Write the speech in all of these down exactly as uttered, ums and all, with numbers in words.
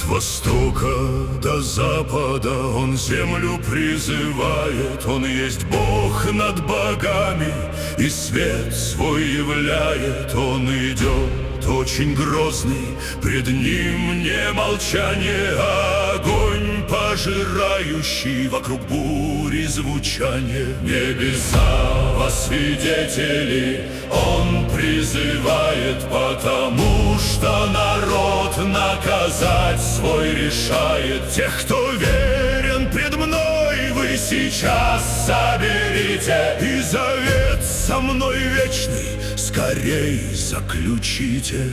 востока до запада Он землю призывает. Он есть Бог над богами и свет свой являет. Он идет очень грозный, пред ним не молчание, а огонь пожирающий, вокруг бури звучание. Небеса во свидетели Он призывает, потому что народ наказать свой решает. Тех, кто верен пред мной, вы сейчас соберите, и завет со мной вечный скорей заключите.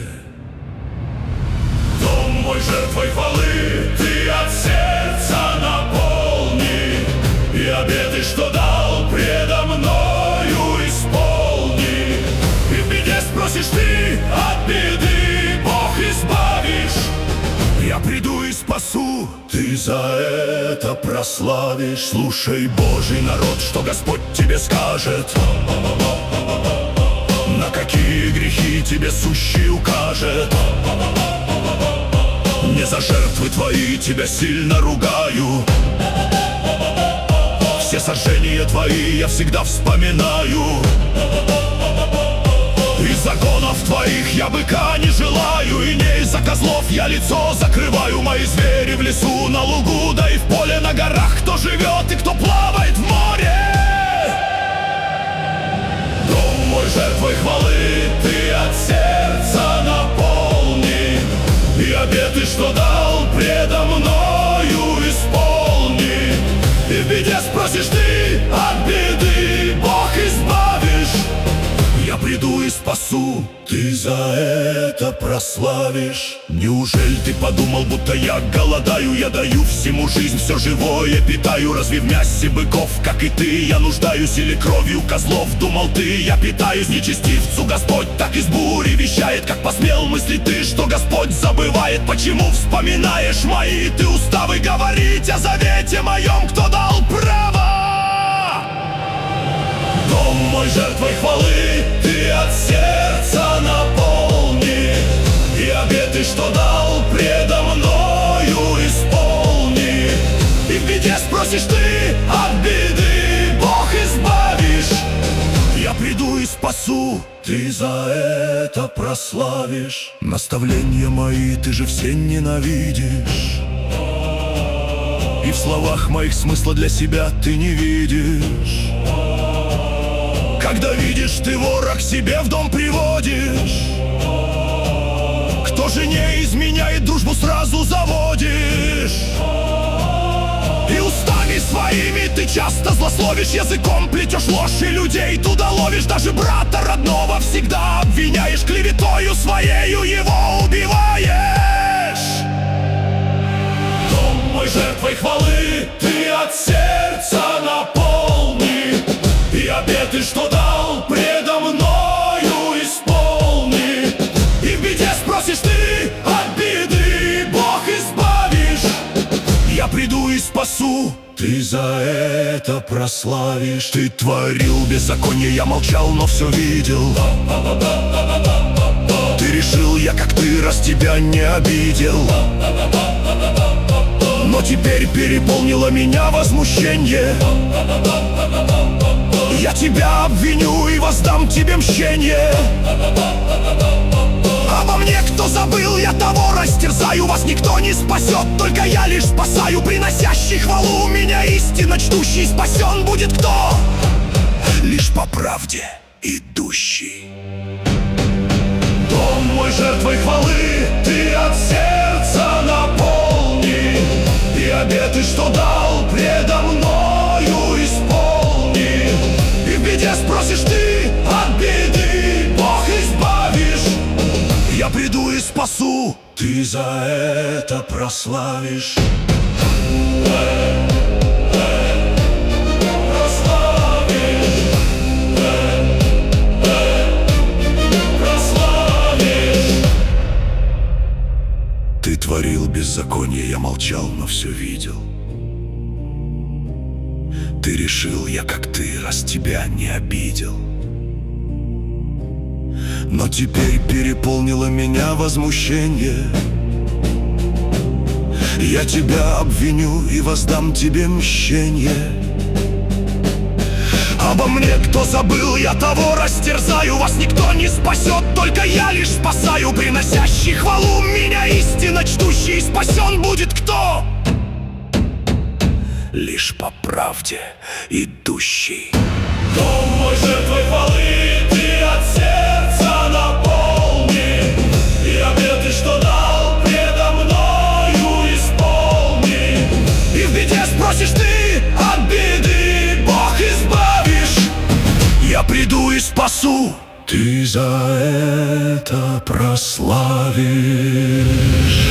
Дом мой жертвой хвалы ты от сердца наполни, и обеты, что дал предо мною, исполни. И в беде спросишь ты, от беды Бог избавишь. Я приду и спасу, ты за это прославишь. Слушай, Божий народ, что Господь тебе скажет, на какие грехи тебе сущий укажет. Не за жертвы твои тебя сильно ругаю, все сожжения твои я всегда вспоминаю. Из законов твоих я быка не желаю, и не из-за козлов я лицо закрываю. Мои звери в лесу, на лугу, да и в поле, на горах, кто живет и кто плавает в море. Дом мой жертвой хвалы ты от сердца наполни, и обеты, что дал предо мною, исполни. И в беде спросишь ты, от беды Бог избавишь. Я приду и спасу, ты за это прославишь. Неужели ты подумал, будто я голодаю? Я даю всему жизнь, все живое питаю. Разве в мясе быков, как и ты, я нуждаюсь? Или кровью козлов, думал ты, я питаюсь? Нечестивцу Господь так из бури вещает. Как посмел мыслить ты, что Господь забывает? Почему вспоминаешь мои ты уставы? Говорить о завете моем, кто дал право? Дом мой жертвой хвалы ты от сердца наполни, и обеты, что дал предо мною, исполни. И в беде спросишь ты, от беды Бог избавишь. Я приду и спасу, ты за это прославишь. Наставления мои ты же все ненавидишь, и в словах моих смысла для себя ты не видишь. Когда видишь ты вора к себе в дом приводишь, кто же не изменяет, дружбу сразу заводишь. И устами своими ты часто злословишь, языком плетешь ложь и людей туда ловишь. Даже брата родного всегда обвиняешь, клеветою своею его убиваешь. Дом мой жертвой хвалы ты от сердца наполни, и обеты, что дал предо мною, исполни. И в беде спросишь ты, от беды Бог избавишь. Я приду и спасу, ты за это прославишь. Ты творил беззаконие, я молчал, но все видел. Ты решил, я как ты, раз тебя не обидел. Но теперь переполнило меня возмущение. Я тебя обвиню и воздам тебе мщение. Обо мне кто забыл, я того растерзаю. Вас никто не спасет, только я лишь спасаю. Приносящий хвалу меня истинно чтущий, спасен будет кто? Лишь по правде идущий. Дом мой жертвой хвалы ты от сердца наполни, и обеты, что дал предо мною, исполни. И в беде спросишь ты, от беды Бог избавишь. Я приду и спасу, ты за это прославишь. Ты творил беззаконие, я молчал, но все видел. Ты решил, я как ты, раз тебя не обидел. Но теперь переполнило меня возмущение. Я тебя обвиню и воздам тебе мщение. Обо мне кто забыл, я того растерзаю. Вас никто не спасет, только я лишь спасаю. Приносящий хвалу меня истинно чтущий. Спасен будет кто? Лишь по правде идущий. Дом мой жертвой хвалы, ты от сердца наполни, и обеты, что дал, предо мною исполни. И в беде спросишь ты, от беды Бог избавишь. Я приду и спасу, ты за это прославишь.